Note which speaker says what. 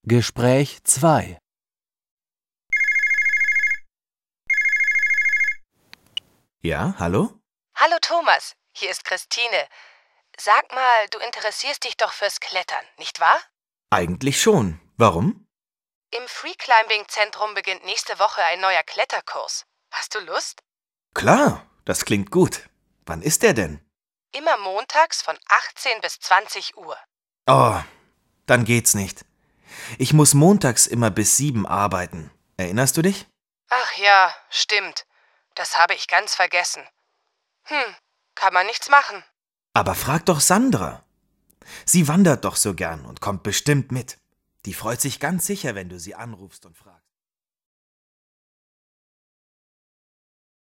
Speaker 1: Gespräch 2.
Speaker 2: Ja, hallo?
Speaker 3: Hallo Thomas, hier ist Christine. Sag mal, du interessierst dich doch fürs Klettern, nicht wahr?
Speaker 2: Eigentlich schon. Warum?
Speaker 3: Im Free-Climbing-Zentrum beginnt nächste Woche ein neuer Kletterkurs. Hast du Lust?
Speaker 2: Klar, das klingt gut. Wann ist der denn?
Speaker 3: Immer montags von 18 bis 20 Uhr.
Speaker 2: Oh, dann geht's nicht. Ich muss montags immer bis 7 arbeiten. Erinnerst du dich?
Speaker 3: Ach ja, stimmt. Das habe ich ganz vergessen. Kann man nichts machen.
Speaker 2: Aber frag doch Sandra. Sie wandert doch so gern und kommt bestimmt mit. Die freut sich ganz sicher, wenn du sie anrufst und fragst.